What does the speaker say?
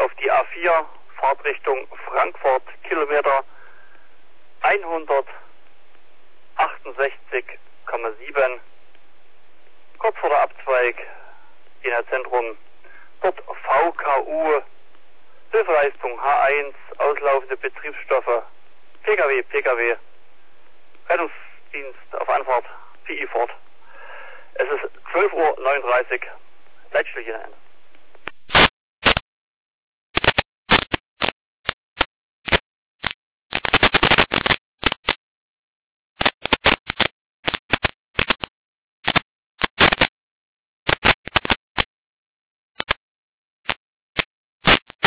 auf die A4, Fahrtrichtung Frankfurt, Kilometer 168,7. Kurz vor der Abzweig, Jena Zentrum, dort VKU, Hilfeleistung H1, auslaufende Betriebsstoffe, PKW, Rettungsdienst auf Anfahrt, PI Ford. Es ist 12:39 Uhr, Leitstelle Jena.